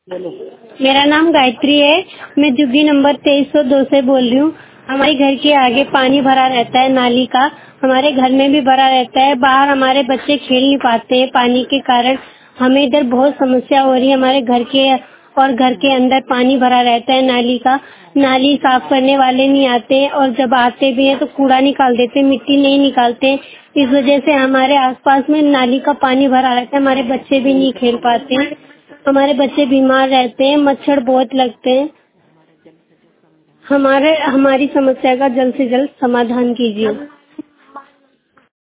बोलो। मेरा नाम गायत्री है। मैं झुग्गी नंबर 2302 से बोल रही हूँ। हमारे घर के आगे पानी भरा रहता है नाली का। हमारे घर में भी भरा रहता है। बाहर हमारे बच्चे खेल नहीं पाते हैं पानी के कारण। हमें इधर बहुत समस्या हो रही है। हमारे घर के और घर के अंदर पानी भरा रहता है नाली का। नाली साफ करने वाले नहीं आते और जब आते भी हैं तो कूड़ा निकाल देते, मिट्टी नहीं निकालते। इस वजह से हमारे आसपास में नाली का पानी भरा रहता है। हमारे बच्चे भी नहीं खेल पाते हैं। हमारे बच्चे बीमार रहते हैं, मच्छर बहुत लगते हैं। हमारी समस्या का जल्द से जल्द समाधान कीजिए।